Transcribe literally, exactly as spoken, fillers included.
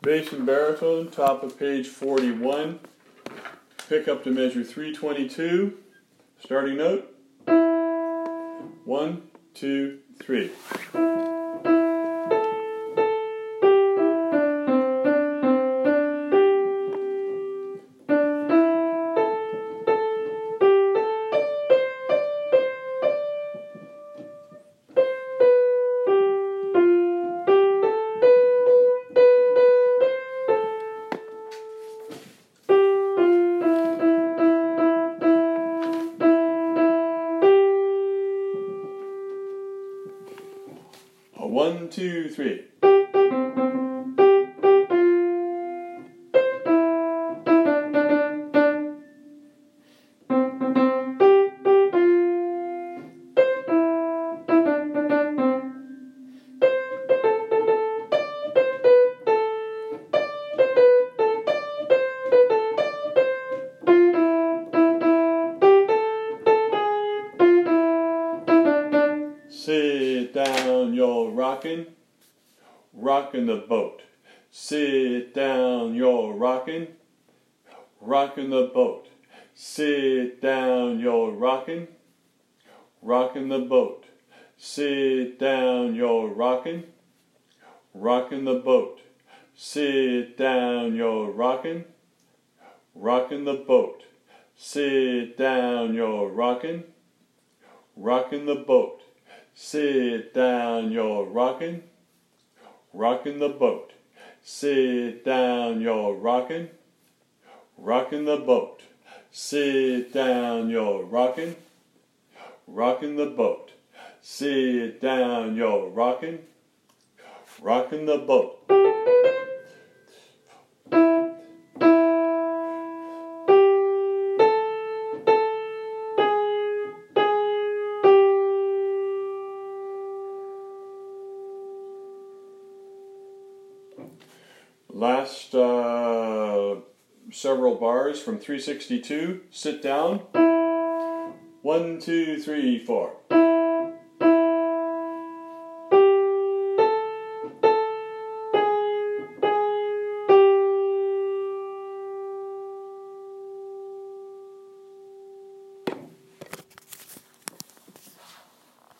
Bass and baritone, top of page forty-one. Pick up to measure three twenty-two. Starting note. One, two, three. One, two, three. Sit down, you're rockin', rockin' the boat. Sit down, you're rockin', rockin' the boat. Sit down, you're rockin', rockin' the boat. Sit down, you're rockin', rockin' the boat. Sit down, you're rockin', rockin' the boat. Sit down, you're rockin', rockin' the boat. Sit down, you're rockin', rockin' the boat. Sit down, you're rockin', rockin' the boat. Sit down, you're rockin', rockin' the boat. Sit down, you're rockin', rockin' the boat. Last uh, several bars from three sixty-two. Sit down. One, two, three, four.